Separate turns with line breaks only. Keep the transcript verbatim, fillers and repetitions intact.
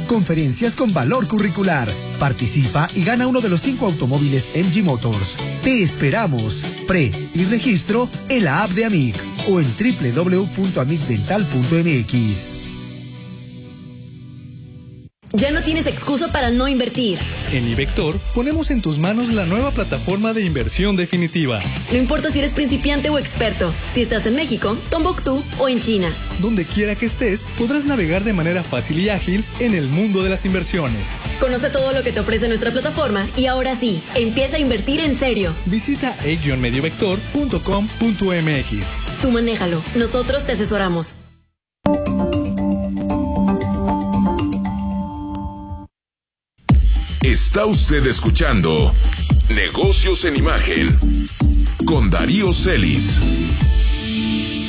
conferencias con valor curricular. Participa y gana uno de los cinco automóviles M G Motors. Te esperamos. Pre y registro en la app de Amic o en doble u doble u doble u punto amic dental punto m x.
Ya no tienes excusa para no invertir.
En iVector ponemos en tus manos la nueva plataforma de inversión definitiva.
No importa si eres principiante o experto, si estás en México, Tombuctú o en China.
Donde quiera que estés, podrás navegar de manera fácil y ágil en el mundo de las inversiones.
Conoce todo lo que te ofrece nuestra plataforma y ahora sí, empieza a invertir en serio.
Visita e guion medio vector punto com punto m x.
Tú manéjalo, nosotros te asesoramos.
Está usted escuchando Negocios en Imagen con Darío Celis.